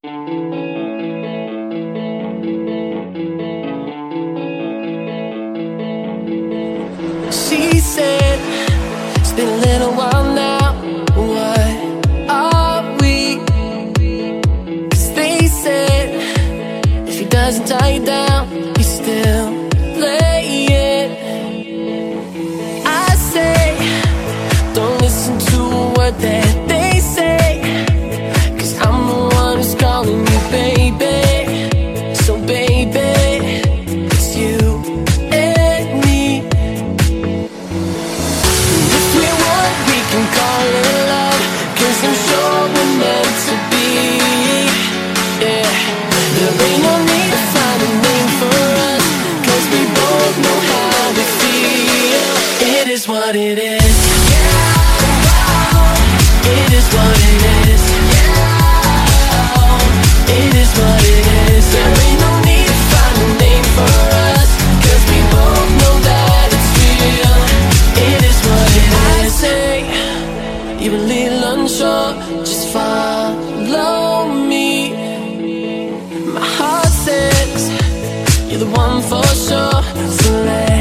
She said, it's been a little while now. What are we? 'Cause they said, if he doesn't tie you down, he's still playing. I say, don't listen to a word that they say, 'cause I'm the one who's calling you baby. So baby, it's you and me. If we want, we can call it love, 'cause I'm sure we're meant to be. Yeah, there ain't no need to find a name for us, 'cause we both know how we feel. It is what it is. It is what it is. It is what it is. There ain't no need to find a name for us, 'cause we both know that it's real. It is what it is. I say, you're a little unsure, just follow me. My heart says, you're the one for sure, so let